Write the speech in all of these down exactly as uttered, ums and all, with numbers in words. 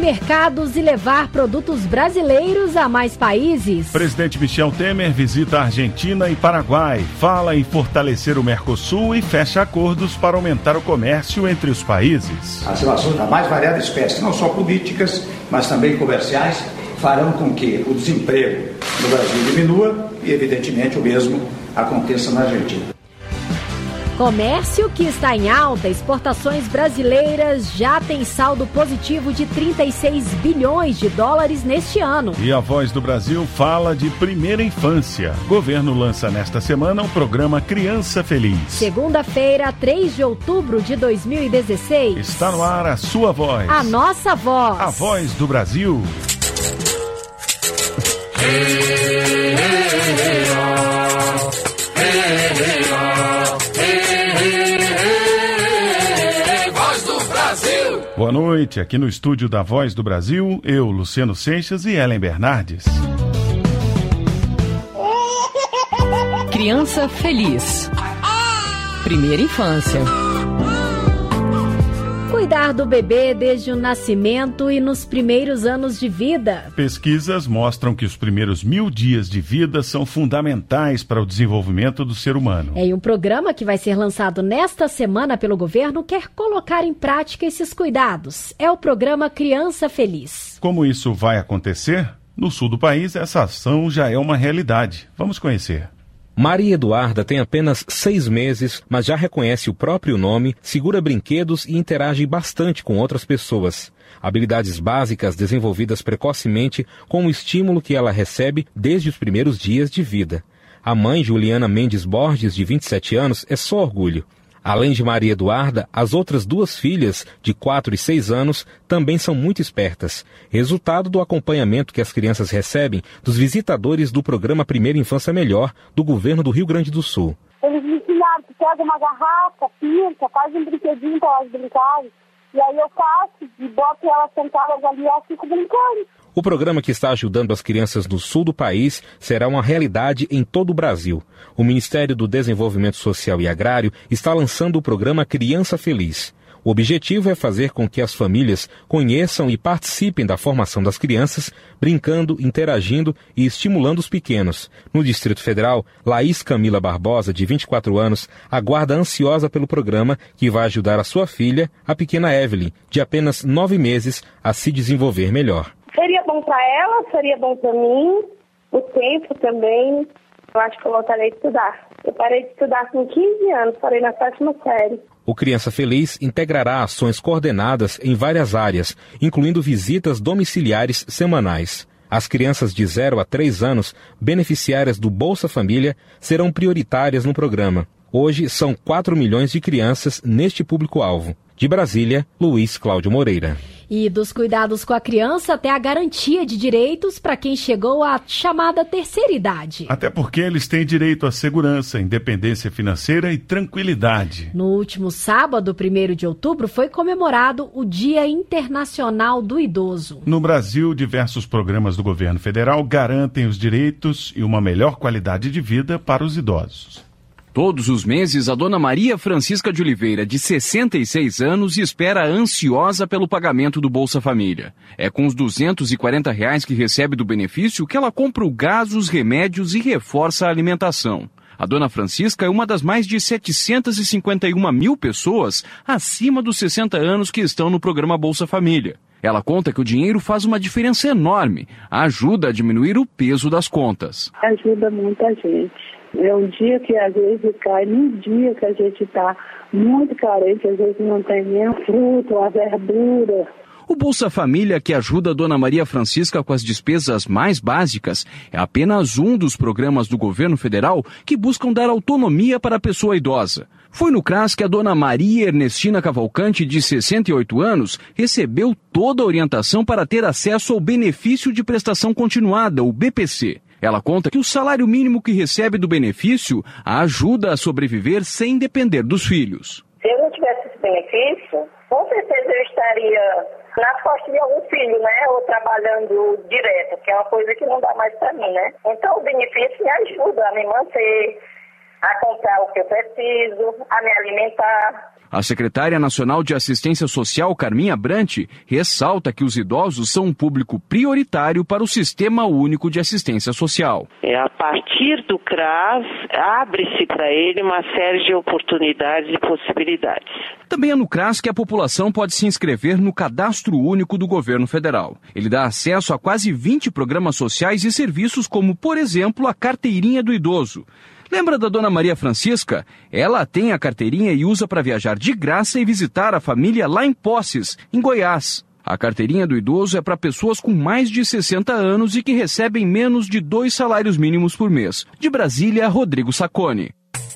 mercados e levar produtos brasileiros a mais países. Presidente Michel Temer visita a Argentina e Paraguai, fala em fortalecer o Mercosul e fecha acordos para aumentar o comércio entre os países. As relações da mais variada espécie, não só políticas, mas também comerciais, farão com que o desemprego no Brasil diminua e, evidentemente, o mesmo aconteça na Argentina. Comércio que está em alta, exportações brasileiras já têm saldo positivo de trinta e seis bilhões de dólares neste ano. E a Voz do Brasil fala de primeira infância. Governo lança nesta semana o programa Criança Feliz. Segunda-feira, três de outubro de dois mil e dezesseis. Está no ar a sua voz. A nossa voz. A Voz do Brasil. Boa noite, aqui no estúdio da Voz do Brasil, eu, Luciano Seixas e Ellen Bernardes. Criança Feliz. Primeira infância. Cuidar do bebê desde o nascimento e nos primeiros anos de vida. Pesquisas mostram que os primeiros mil dias de vida são fundamentais para o desenvolvimento do ser humano. É, e um programa que vai ser lançado nesta semana pelo governo quer colocar em prática esses cuidados. É o programa Criança Feliz. Como isso vai acontecer? No sul do país, essa ação já é uma realidade. Vamos conhecer. Maria Eduarda tem apenas seis meses, mas já reconhece o próprio nome, segura brinquedos e interage bastante com outras pessoas. Habilidades básicas desenvolvidas precocemente com o estímulo que ela recebe desde os primeiros dias de vida. A mãe, Juliana Mendes Borges, de vinte e sete anos, é só orgulho. Além de Maria Eduarda, as outras duas filhas, de quatro e seis anos, também são muito espertas. Resultado do acompanhamento que as crianças recebem dos visitadores do programa Primeira Infância Melhor, do governo do Rio Grande do Sul. Eles me ensinaram que pega uma garrafa, pinta, faz um brinquedinho para elas brincarem. E aí eu faço e boto elas sentadas ali e elas ficam brincando. O programa que está ajudando as crianças do sul do país será uma realidade em todo o Brasil. O Ministério do Desenvolvimento Social e Agrário está lançando o programa Criança Feliz. O objetivo é fazer com que as famílias conheçam e participem da formação das crianças, brincando, interagindo e estimulando os pequenos. No Distrito Federal, Laís Camila Barbosa, de vinte e quatro anos, aguarda ansiosa pelo programa que vai ajudar a sua filha, a pequena Evelyn, de apenas nove meses, a se desenvolver melhor. Seria bom para ela, seria bom para mim, o tempo também. Eu acho que eu voltarei a estudar. Eu parei de estudar com quinze anos, parei na sétima série. O Criança Feliz integrará ações coordenadas em várias áreas, incluindo visitas domiciliares semanais. As crianças de zero a três anos, beneficiárias do Bolsa Família, serão prioritárias no programa. Hoje são quatro milhões de crianças neste público-alvo. De Brasília, Luiz Cláudio Moreira. E dos cuidados com a criança até a garantia de direitos para quem chegou à chamada terceira idade. Até porque eles têm direito à segurança, independência financeira e tranquilidade. No último sábado, primeiro de outubro, foi comemorado o Dia Internacional do Idoso. No Brasil, diversos programas do governo federal garantem os direitos e uma melhor qualidade de vida para os idosos. Todos os meses, a dona Maria Francisca de Oliveira, de sessenta e seis anos, espera ansiosa pelo pagamento do Bolsa Família. É com os duzentos e quarenta reais que recebe do benefício que ela compra o gás, os remédios e reforça a alimentação. A dona Francisca é uma das mais de setecentas e cinquenta e uma mil pessoas acima dos sessenta anos que estão no programa Bolsa Família. Ela conta que o dinheiro faz uma diferença enorme, ajuda a diminuir o peso das contas. Ajuda muita gente. É um dia que às vezes cai, num dia que a gente está muito carente, às vezes não tem nem o fruto, a verdura. O Bolsa Família, que ajuda a dona Maria Francisca com as despesas mais básicas, é apenas um dos programas do governo federal que buscam dar autonomia para a pessoa idosa. Foi no CRAS que a dona Maria Ernestina Cavalcante, de sessenta e oito anos, recebeu toda a orientação para ter acesso ao benefício de prestação continuada, o B P C. Ela conta que o salário mínimo que recebe do benefício a ajuda a sobreviver sem depender dos filhos. Se eu não tivesse esse benefício, com certeza eu estaria nas costas de algum filho, né? Ou trabalhando direto, que é uma coisa que não dá mais para mim, né? Então o benefício me ajuda a me manter, a comprar o que eu preciso, a me alimentar. A secretária nacional de Assistência Social, Carminha Brant, ressalta que os idosos são um público prioritário para o Sistema Único de Assistência Social. É, a partir do C R A S, abre-se para ele uma série de oportunidades e possibilidades. Também é no C R A S que a população pode se inscrever no Cadastro Único do Governo Federal. Ele dá acesso a quase vinte programas sociais e serviços como, por exemplo, a Carteirinha do Idoso. Lembra da Dona Maria Francisca? Ela tem a carteirinha e usa para viajar de graça e visitar a família lá em Poces, em Goiás. A carteirinha do idoso é para pessoas com mais de sessenta anos e que recebem menos de dois salários mínimos por mês. De Brasília, Rodrigo Saconi.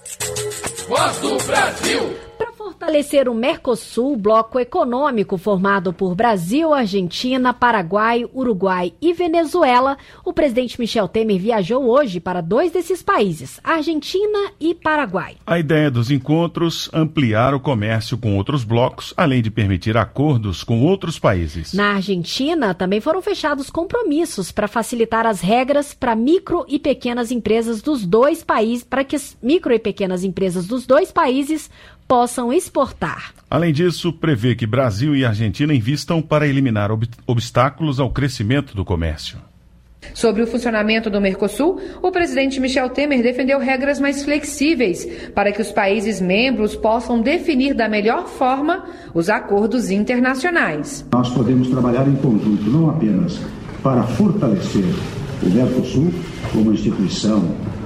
Voz do Brasil. Para fortalecer o Mercosul, bloco econômico formado por Brasil, Argentina, Paraguai, Uruguai e Venezuela, o presidente Michel Temer viajou hoje para dois desses países, Argentina e Paraguai. A ideia dos encontros é ampliar o comércio com outros blocos, além de permitir acordos com outros países. Na Argentina, também foram fechados compromissos para facilitar as regras para micro e pequenas empresas dos dois países, para que as micro e pequenas empresas dos dois países possam exportar. Além disso, prevê que Brasil e Argentina invistam para eliminar ob- obstáculos ao crescimento do comércio. Sobre o funcionamento do Mercosul, o presidente Michel Temer defendeu regras mais flexíveis para que os países membros possam definir da melhor forma os acordos internacionais. Nós podemos trabalhar em conjunto, não apenas para fortalecer o Mercosul como instituição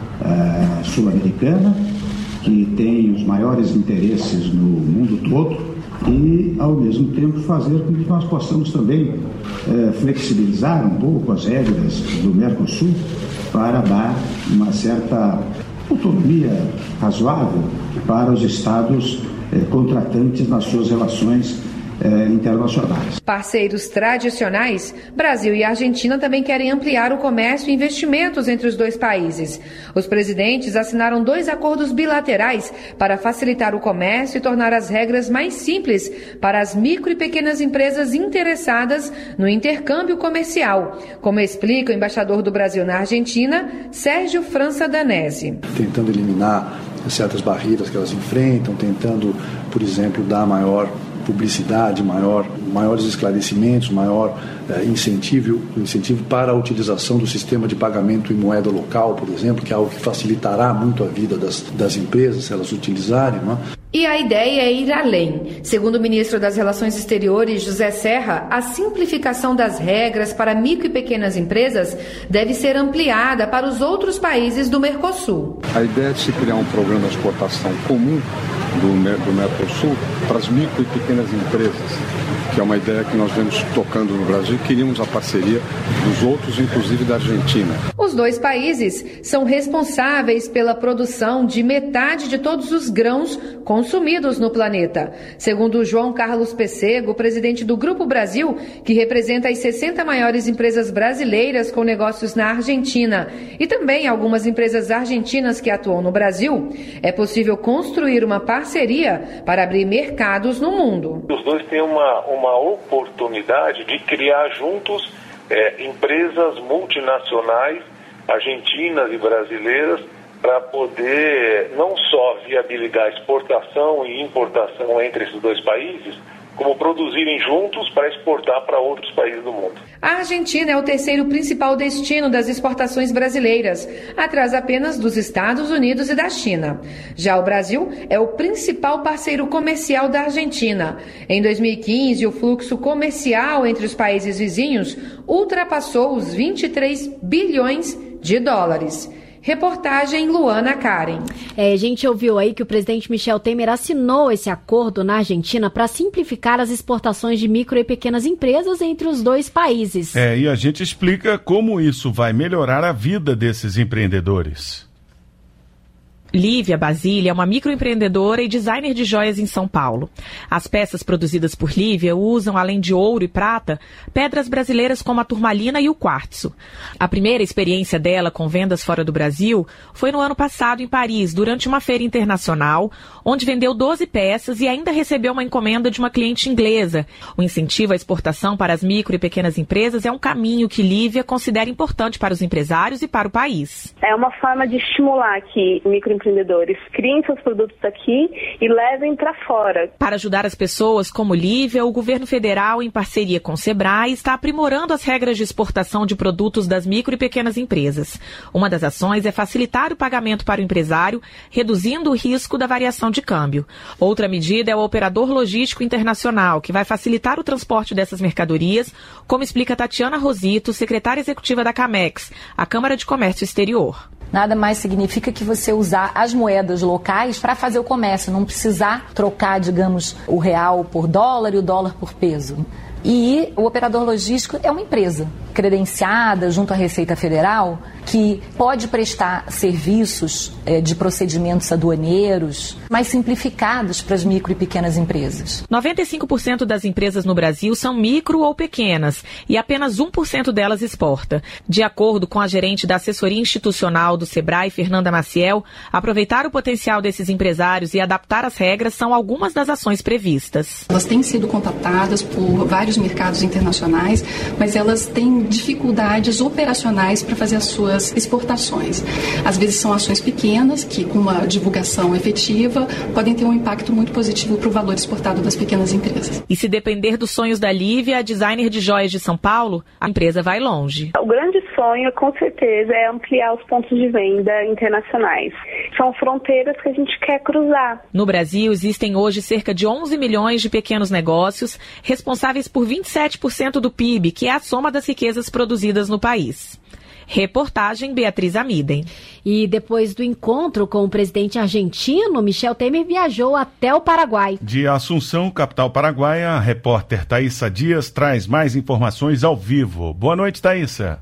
uh, sul-americana, que tem os maiores interesses no mundo todo, e, ao mesmo tempo, fazer com que nós possamos também eh, flexibilizar um pouco as regras do Mercosul para dar uma certa autonomia razoável para os estados eh, contratantes nas suas relações eh, internacionais. Parceiros tradicionais, Brasil e Argentina também querem ampliar o comércio e investimentos entre os dois países. Os presidentes assinaram dois acordos bilaterais para facilitar o comércio e tornar as regras mais simples para as micro e pequenas empresas interessadas no intercâmbio comercial, como explica o embaixador do Brasil na Argentina, Sérgio França Danese. Tentando eliminar certas barreiras que elas enfrentam, tentando, por exemplo, dar maior publicidade, maior, maiores esclarecimentos, maior eh, incentivo, incentivo para a utilização do sistema de pagamento em moeda local, por exemplo, que é algo que facilitará muito a vida das, das empresas, se elas utilizarem, não é? E a ideia é ir além. Segundo o ministro das Relações Exteriores, José Serra, a simplificação das regras para micro e pequenas empresas deve ser ampliada para os outros países do Mercosul. A ideia de se criar um programa de exportação comum do, do Mercosul para as micro e pequenas empresas, que é uma ideia que nós vemos tocando no Brasil, e queríamos a parceria dos outros, inclusive da Argentina. Os dois países são responsáveis pela produção de metade de todos os grãos consumidos no planeta. Segundo João Carlos Pessego, presidente do Grupo Brasil, que representa as sessenta maiores empresas brasileiras com negócios na Argentina e também algumas empresas argentinas que atuam no Brasil, é possível construir uma parceria para abrir mercados no mundo. Os dois têm uma, uma oportunidade de criar juntos é, empresas multinacionais, argentinas e brasileiras, para poder não só viabilizar a exportação e importação entre esses dois países, como produzirem juntos para exportar para outros países do mundo. A Argentina é o terceiro principal destino das exportações brasileiras, atrás apenas dos Estados Unidos e da China. Já o Brasil é o principal parceiro comercial da Argentina. Em dois mil e quinze, o fluxo comercial entre os países vizinhos ultrapassou os vinte e três bilhões de dólares. Reportagem Luana Karen. É, a gente ouviu aí que o presidente Michel Temer assinou esse acordo na Argentina para simplificar as exportações de micro e pequenas empresas entre os dois países. É, e a gente explica como isso vai melhorar a vida desses empreendedores. Lívia Basília é uma microempreendedora e designer de joias em São Paulo. As peças produzidas por Lívia usam, além de ouro e prata, pedras brasileiras como a turmalina e o quartzo. A primeira experiência dela com vendas fora do Brasil foi no ano passado em Paris, durante uma feira internacional, onde vendeu doze peças e ainda recebeu uma encomenda de uma cliente inglesa. O incentivo à exportação para as micro e pequenas empresas é um caminho que Lívia considera importante para os empresários e para o país. É uma forma de estimular que micro empreendedores. Criem seus produtos aqui e levem para fora. Para ajudar as pessoas como Lívia, o governo federal, em parceria com o Sebrae, está aprimorando as regras de exportação de produtos das micro e pequenas empresas. Uma das ações é facilitar o pagamento para o empresário, reduzindo o risco da variação de câmbio. Outra medida é o operador logístico internacional, que vai facilitar o transporte dessas mercadorias, como explica Tatiana Rosito, secretária executiva da Camex, a Câmara de Comércio Exterior. Nada mais significa que você usar as moedas locais para fazer o comércio, não precisar trocar, digamos, o real por dólar e o dólar por peso. E o operador logístico é uma empresa credenciada junto à Receita Federal que pode prestar serviços é, de procedimentos aduaneiros mais simplificados para as micro e pequenas empresas. noventa e cinco por cento das empresas no Brasil são micro ou pequenas e apenas um por cento delas exporta. De acordo com a gerente da assessoria institucional do Sebrae, Fernanda Maciel, aproveitar o potencial desses empresários e adaptar as regras são algumas das ações previstas. Elas têm sido contatadas por vários mercados internacionais, mas elas têm dificuldades operacionais para fazer as suas exportações. Às vezes são ações pequenas que, com uma divulgação efetiva, podem ter um impacto muito positivo para o valor exportado das pequenas empresas. E se depender dos sonhos da Lívia, a designer de joias de São Paulo, a empresa vai longe. O grande sonho, com certeza, é ampliar os pontos de venda internacionais. São fronteiras que a gente quer cruzar. No Brasil, existem hoje cerca de onze milhões de pequenos negócios, responsáveis por vinte e sete por cento do P I B, que é a soma das riquezas produzidas no país. Reportagem Beatriz Amiden. E depois do encontro com o presidente argentino, Michel Temer viajou até o Paraguai. De Assunção, capital paraguaia, a repórter Thaísa Dias traz mais informações ao vivo. Boa noite, Thaísa.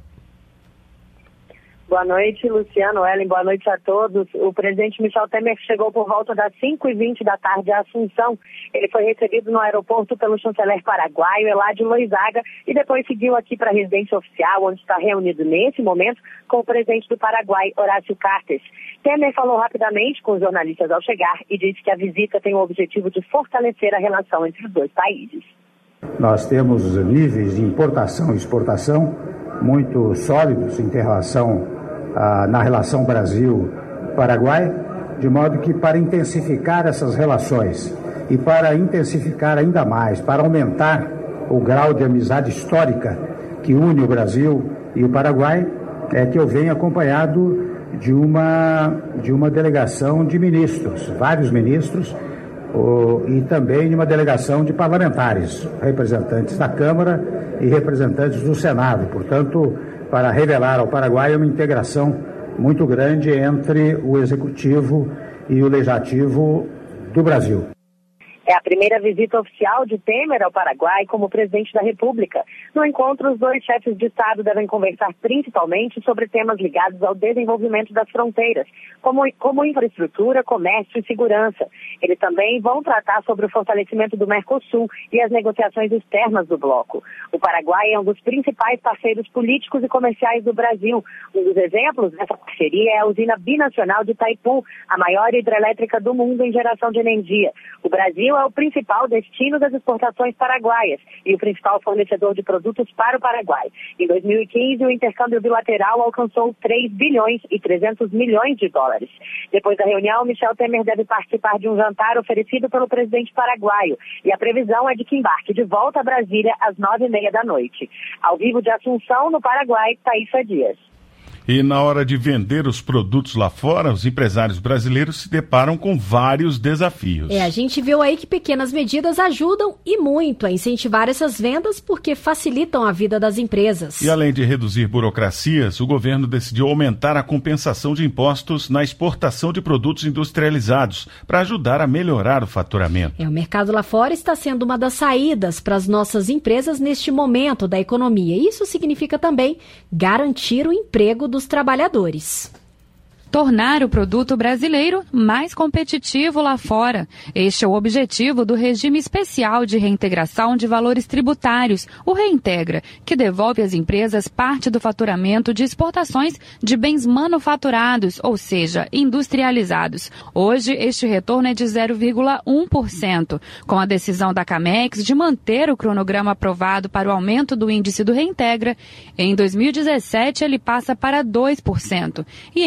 Boa noite, Luciano, Ellen, boa noite a todos. O presidente Michel Temer chegou por volta das cinco e vinte da tarde à Assunção. Ele foi recebido no aeroporto pelo chanceler paraguaio, Eladio Loizaga, e depois seguiu aqui para a residência oficial, onde está reunido nesse momento com o presidente do Paraguai, Horácio Cartes. Temer falou rapidamente com os jornalistas ao chegar e disse que a visita tem o objetivo de fortalecer a relação entre os dois países. Nós temos níveis de importação e exportação muito sólidos em relação ah, na relação Brasil-Paraguai, de modo que para intensificar essas relações e para intensificar ainda mais, para aumentar o grau de amizade histórica que une o Brasil e o Paraguai, é que eu venho acompanhado de uma, de uma delegação de ministros, vários ministros, o, e também de uma delegação de parlamentares, representantes da Câmara e representantes do Senado. Portanto, para revelar ao Paraguai uma integração muito grande entre o Executivo e o Legislativo do Brasil. É a primeira visita oficial de Temer ao Paraguai como presidente da República. No encontro, os dois chefes de Estado devem conversar principalmente sobre temas ligados ao desenvolvimento das fronteiras, como, como infraestrutura, comércio e segurança. Eles também vão tratar sobre o fortalecimento do Mercosul e as negociações externas do bloco. O Paraguai é um dos principais parceiros políticos e comerciais do Brasil. Um dos exemplos dessa parceria é a usina binacional de Itaipu, a maior hidrelétrica do mundo em geração de energia. O Brasil é o principal destino das exportações paraguaias e o principal fornecedor de produtos para o Paraguai. Em dois mil e quinze, o intercâmbio bilateral alcançou três bilhões e trezentos milhões de dólares. Depois da reunião, Michel Temer deve participar de um jantar oferecido pelo presidente paraguaio e a previsão é de que embarque de volta a Brasília às nove e meia da noite. Ao vivo de Assunção, no Paraguai, Thaísa Dias. E na hora de vender os produtos lá fora, os empresários brasileiros se deparam com vários desafios. É, a gente viu aí que pequenas medidas ajudam e muito a incentivar essas vendas porque facilitam a vida das empresas. E além de reduzir burocracias, o governo decidiu aumentar a compensação de impostos na exportação de produtos industrializados para ajudar a melhorar o faturamento. É, o mercado lá fora está sendo uma das saídas para as nossas empresas neste momento da economia. Isso significa também garantir o emprego do dos trabalhadores. Tornar o produto brasileiro mais competitivo lá fora. Este é o objetivo do regime especial de reintegração de valores tributários, o Reintegra, que devolve às empresas parte do faturamento de exportações de bens manufaturados, ou seja, industrializados. Hoje, este retorno é de zero vírgula um por cento. Com a decisão da Camex de manter o cronograma aprovado para o aumento do índice do Reintegra, em dois mil e dezessete ele passa para dois por cento e em dois mil e dezoito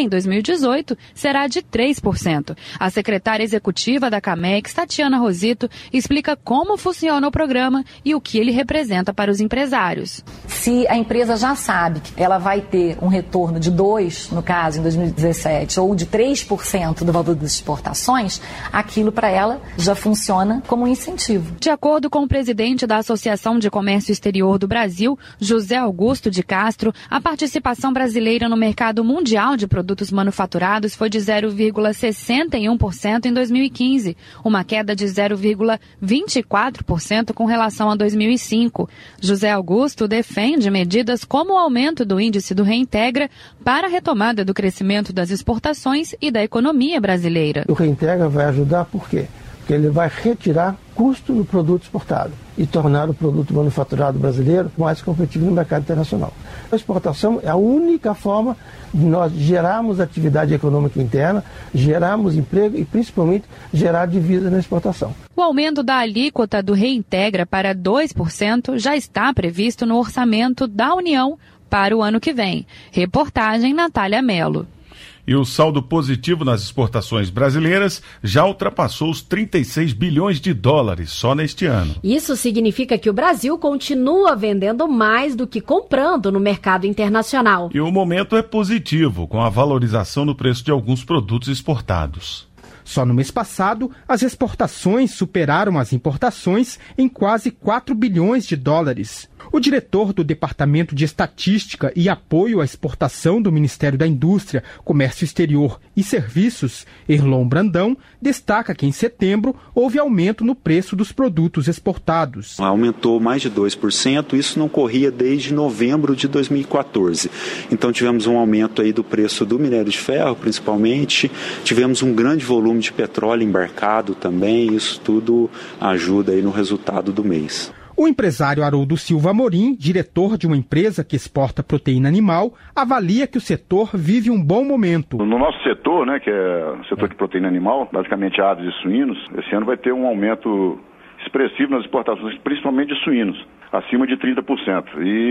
dezoito será de três por cento. A secretária executiva da Camex, Tatiana Rosito, explica como funciona o programa e o que ele representa para os empresários. Se a empresa já sabe que ela vai ter um retorno de dois por cento, no caso, em dois mil e dezessete, ou de três por cento do valor das exportações, aquilo para ela já funciona como um incentivo. De acordo com o presidente da Associação de Comércio Exterior do Brasil, José Augusto de Castro, a participação brasileira no mercado mundial de produtos manufaturados foi de zero vírgula sessenta e um por cento em dois mil e quinze, uma queda de zero vírgula vinte e quatro por cento com relação a dois mil e cinco. José Augusto defende medidas como o aumento do índice do Reintegra para a retomada do crescimento das exportações e da economia brasileira. O Reintegra vai ajudar por quê? Porque ele vai retirar custo do produto exportado e tornar o produto manufaturado brasileiro mais competitivo no mercado internacional. A exportação é a única forma de nós gerarmos atividade econômica interna, gerarmos emprego e principalmente gerar divisa na exportação. O aumento da alíquota do Reintegra para dois por cento já está previsto no orçamento da União para o ano que vem. Reportagem Natália Mello. E o saldo positivo nas exportações brasileiras já ultrapassou os trinta e seis bilhões de dólares só neste ano. Isso significa que o Brasil continua vendendo mais do que comprando no mercado internacional. E o momento é positivo, com a valorização no preço de alguns produtos exportados. Só no mês passado, as exportações superaram as importações em quase quatro bilhões de dólares. O diretor do Departamento de Estatística e Apoio à Exportação do Ministério da Indústria, Comércio Exterior e Serviços, Erlon Brandão, destaca que em setembro houve aumento no preço dos produtos exportados. Aumentou mais de dois por cento, isso não ocorria desde novembro de dois mil e quatorze. Então tivemos um aumento aí do preço do minério de ferro, principalmente, tivemos um grande volume de petróleo embarcado também, isso tudo ajuda aí no resultado do mês. O empresário Haroldo Silva Amorim, diretor de uma empresa que exporta proteína animal, avalia que o setor vive um bom momento. No nosso setor, né, que é o setor de proteína animal, basicamente aves e suínos, esse ano vai ter um aumento expressivo nas exportações, principalmente de suínos, acima de trinta por cento.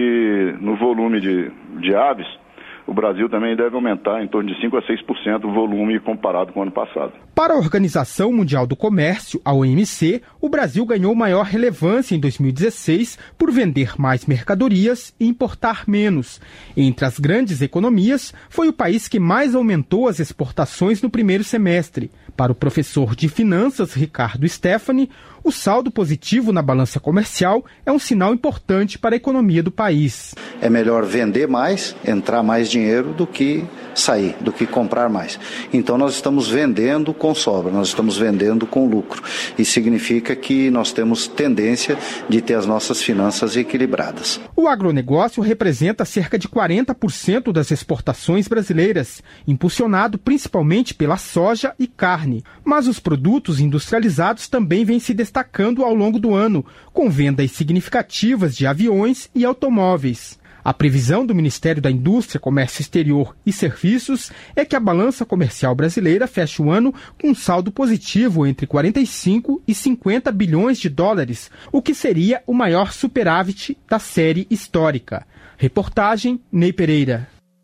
E no volume de, de aves, o Brasil também deve aumentar em torno de cinco a seis por cento o volume comparado com o ano passado. Para a Organização Mundial do Comércio, a O M C, o Brasil ganhou maior relevância em dois mil e dezesseis por vender mais mercadorias e importar menos. Entre as grandes economias, foi o país que mais aumentou as exportações no primeiro semestre. Para o professor de Finanças, Ricardo Stefani, o saldo positivo na balança comercial é um sinal importante para a economia do país. É melhor vender mais, entrar mais dinheiro do que sair, do que comprar mais. Então nós estamos vendendo com sobra, nós estamos vendendo com lucro. Isso significa que nós temos tendência de ter as nossas finanças equilibradas. O agronegócio representa cerca de quarenta por cento das exportações brasileiras, impulsionado principalmente pela soja e carne. Mas os produtos industrializados também vêm se destacando ao longo do ano, com vendas significativas de aviões e automóveis. A previsão do Ministério da Indústria, Comércio Exterior e Serviços é que a balança comercial brasileira feche o ano com um saldo positivo entre quarenta e cinco e cinquenta bilhões de dólares, o que seria o maior superávit da série histórica. Reportagem Ney Pereira.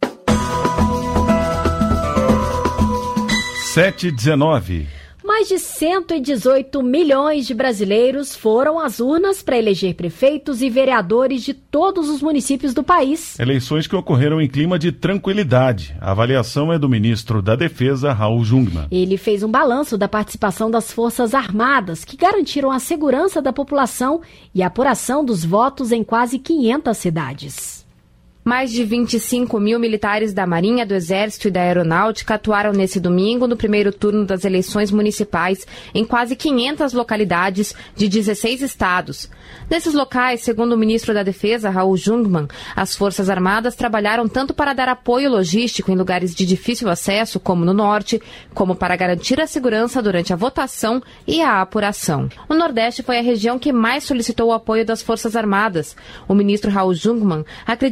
sete e dezenove. Mais de cento e dezoito milhões de brasileiros foram às urnas para eleger prefeitos e vereadores de todos os municípios do país. Eleições que ocorreram em clima de tranquilidade. A avaliação é do ministro da Defesa, Raul Jungmann. Ele fez um balanço da participação das Forças Armadas, que garantiram a segurança da população e a apuração dos votos em quase quinhentas cidades. Mais de vinte e cinco mil militares da Marinha, do Exército e da Aeronáutica atuaram nesse domingo no primeiro turno das eleições municipais em quase quinhentas localidades de dezesseis estados. Nesses locais, segundo o ministro da Defesa, Raul Jungmann, as Forças Armadas trabalharam tanto para dar apoio logístico em lugares de difícil acesso, como no Norte, como para garantir a segurança durante a votação e a apuração. O Nordeste foi a região que mais solicitou o apoio das Forças Armadas. O ministro Raul Jungmann acredita que o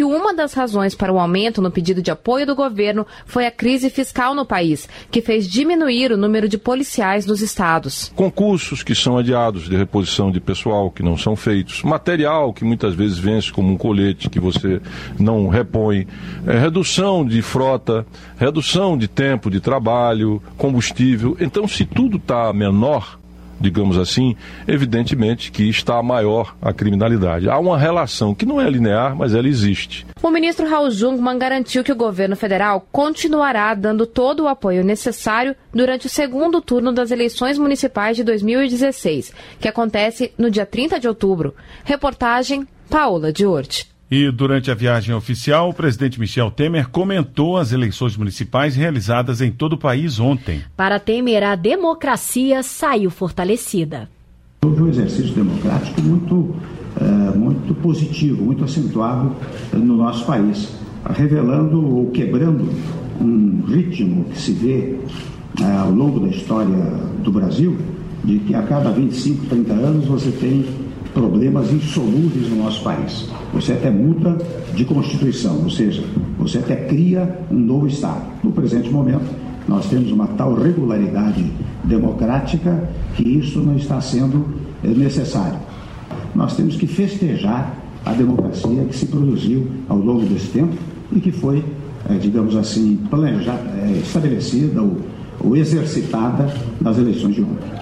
uma das razões para o aumento no pedido de apoio do governo foi a crise fiscal no país, que fez diminuir o número de policiais nos estados. Concursos que são adiados de reposição de pessoal que não são feitos, material que muitas vezes vence como um colete que você não repõe, é, redução de frota, redução de tempo de trabalho, combustível. Então, se tudo está menor, digamos assim, evidentemente que está maior a criminalidade. Há uma relação que não é linear, mas ela existe. O ministro Raul Jungmann garantiu que o governo federal continuará dando todo o apoio necessário durante o segundo turno das eleições municipais de dois mil e dezesseis, que acontece no dia trinta de outubro. Reportagem Paola Diorti. E durante a viagem oficial, o presidente Michel Temer comentou as eleições municipais realizadas em todo o país ontem. Para Temer, a democracia saiu fortalecida. Houve um exercício democrático muito, uh, muito positivo, muito acentuado no nosso país, revelando ou quebrando um ritmo que se vê uh, ao longo da história do Brasil, de que a cada vinte e cinco, trinta anos você tem problemas insolúveis no nosso país. Você até muda de Constituição, ou seja, você até cria um novo Estado. No presente momento, nós temos uma tal regularidade democrática que isso não está sendo necessário. Nós temos que festejar a democracia que se produziu ao longo desse tempo e que foi, digamos assim, planejada, estabelecida ou, ou exercitada nas eleições de ontem.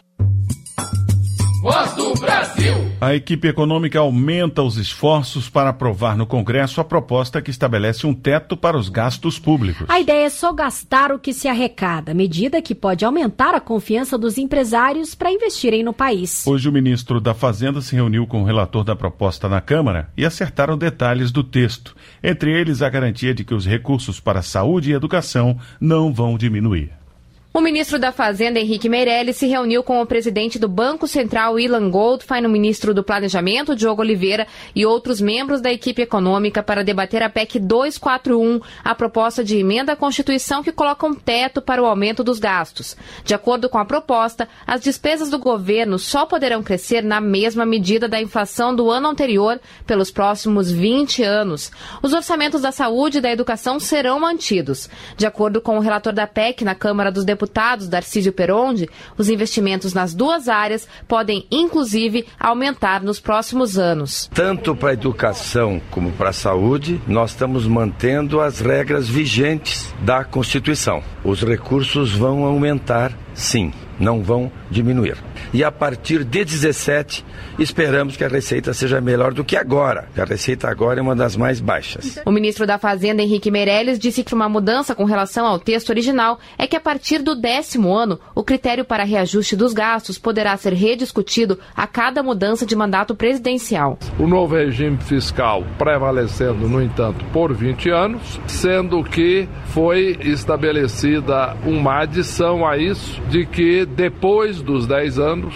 Voz do Brasil. A equipe econômica aumenta os esforços para aprovar no Congresso a proposta que estabelece um teto para os gastos públicos. A ideia é só gastar o que se arrecada, medida que pode aumentar a confiança dos empresários para investirem no país. Hoje o ministro da Fazenda se reuniu com o relator da proposta na Câmara e acertaram detalhes do texto, entre eles a garantia de que os recursos para saúde e educação não vão diminuir. O ministro da Fazenda, Henrique Meirelles, se reuniu com o presidente do Banco Central, Ilan Goldfein, o ministro do Planejamento, Diogo Oliveira, e outros membros da equipe econômica para debater a P E C duzentos e quarenta e um, a proposta de emenda à Constituição que coloca um teto para o aumento dos gastos. De acordo com a proposta, as despesas do governo só poderão crescer na mesma medida da inflação do ano anterior pelos próximos vinte anos. Os orçamentos da saúde e da educação serão mantidos. De acordo com o relator da P E C na Câmara dos Deputados, Deputados Darcísio Peronde, os investimentos nas duas áreas podem, inclusive, aumentar nos próximos anos. Tanto para a educação como para a saúde, nós estamos mantendo as regras vigentes da Constituição. Os recursos vão aumentar, sim, não vão diminuir. E a partir de dezessete, esperamos que a receita seja melhor do que agora. A receita agora é uma das mais baixas. O ministro da Fazenda, Henrique Meirelles, disse que uma mudança com relação ao texto original é que a partir do décimo ano, o critério para reajuste dos gastos poderá ser rediscutido a cada mudança de mandato presidencial. O novo regime fiscal prevalecendo, no entanto, por vinte anos, sendo que foi estabelecida uma adição a isso, de que depois dos dez anos,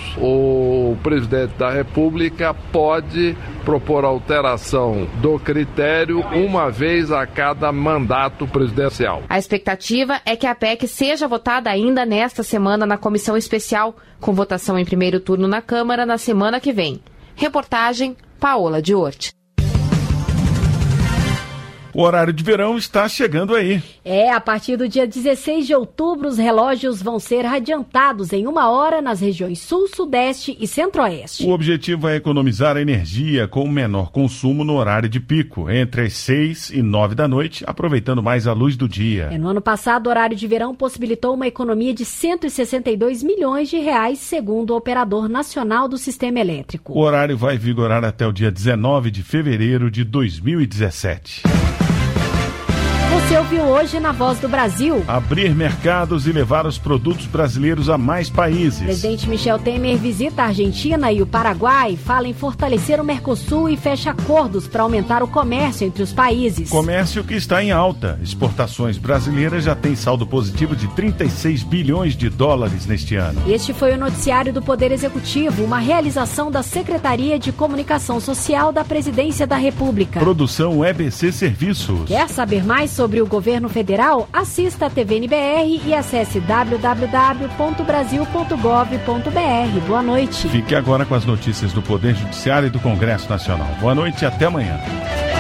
o presidente da República pode propor alteração do critério uma vez a cada mandato presidencial. A expectativa é que a P E C seja votada ainda nesta semana na comissão especial, com votação em primeiro turno na Câmara na semana que vem. Reportagem Paola Diorti. O horário de verão está chegando aí. É, a partir do dia dezesseis de outubro, os relógios vão ser adiantados em uma hora nas regiões Sul, Sudeste e Centro-Oeste. O objetivo é economizar energia com menor consumo no horário de pico, entre as seis e nove da noite, aproveitando mais a luz do dia. É, no ano passado, o horário de verão possibilitou uma economia de cento e sessenta e dois milhões de reais, segundo o Operador Nacional do Sistema Elétrico. O horário vai vigorar até o dia dezenove de fevereiro de dois mil e dezessete. Você ouviu hoje na Voz do Brasil. Abrir mercados e levar os produtos brasileiros a mais países. O presidente Michel Temer visita a Argentina e o Paraguai, fala em fortalecer o Mercosul e fecha acordos para aumentar o comércio entre os países. Comércio que está em alta. Exportações brasileiras já têm saldo positivo de trinta e seis bilhões de dólares neste ano. Este foi o noticiário do Poder Executivo, uma realização da Secretaria de Comunicação Social da Presidência da República. Produção E B C Serviços. Quer saber mais sobre o governo federal? Assista a T V N B R e acesse w w w ponto brasil ponto gov ponto b r. Boa noite. Fique agora com as notícias do Poder Judiciário e do Congresso Nacional. Boa noite e até amanhã.